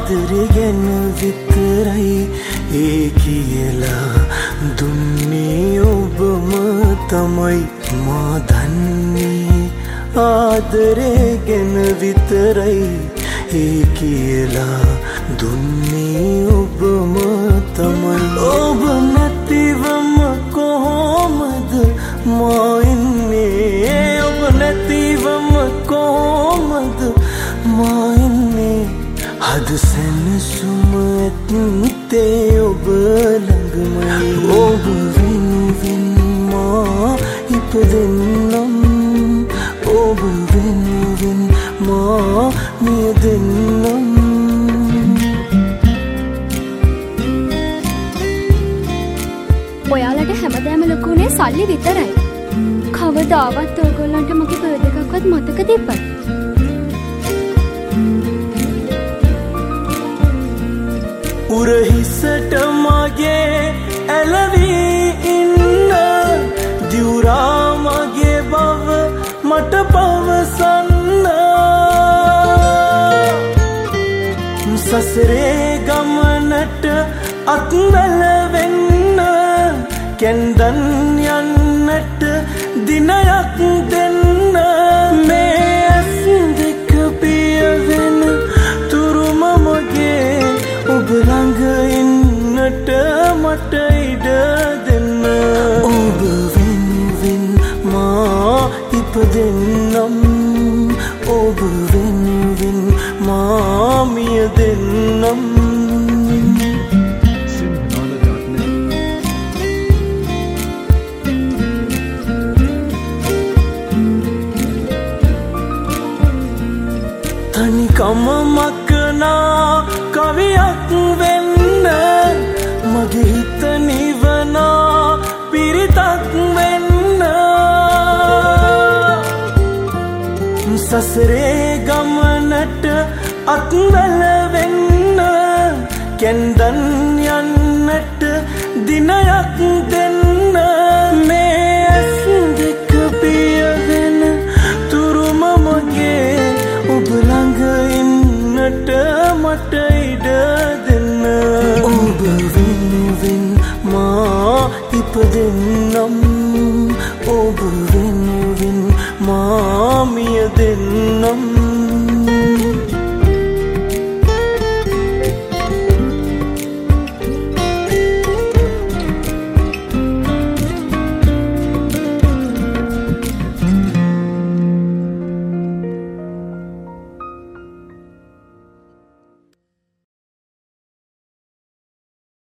ආදරේ ගැන විතරයි ඒ කියලා දුන්නේ ඔබම තමයි මා දන්නේ ආදරේ ගැන විතරයි ඒ කියලා දුන්නේ ඔබම තමයි ඔබ නැතිවම කොහොමද මා ඉන්නේ ඔබ නැතිවම කොහොමද මා ඉන්නේ හද සැනසුම ඇත්තේ ඔබ ළඟමයි ඔබ වෙනුවෙන් මා ඉපදෙන්නම් ඔබ වෙනුවෙන් මා මියදෙන්නම් ඔයාලට හැමදාම ලොකුනේ සල්ලි විතරයි. කවදාවත් ඔයගොල්ලන්ට මගේ බර්ත් එකක්වත් මතක තිබ්බද? උරහිසට මගේ ඇලවී ඉන්න දිවුරා මගේ බව මට පවසන්න සසරේ ගමනට අත්වැළවෙන්න කැන්දන් යන්නට දිනයක් දෙන්න මේ ඇස් දෙක පියවෙන තුරුම මගේ ඔබ ළඟ ඉන්නට මට ඉඩ දෙන්න ඔබ වෙනුවෙන් මා ඉපදෙන්නම් ඔබ වෙනුවෙන් මා මියදෙන්නම් තනිකම මකනා කවියක් වෙන්න මගේ හිත නිවනා පිරිතක් වෙන්න සසරේ ගමනට අත්වැළවෙන්න කැන්දන් යන්නට දිනයක් දෙන්න මේ ඇස් දෙක පියවෙන තුරුම මගේ ඔබ ළඟ ඉන්නට මට ඉඩ දෙන්න ඔබ වෙනුවෙන් මා ඉපදෙන්නම් ඔබ වෙනුවෙන් මා මියදෙන්නම්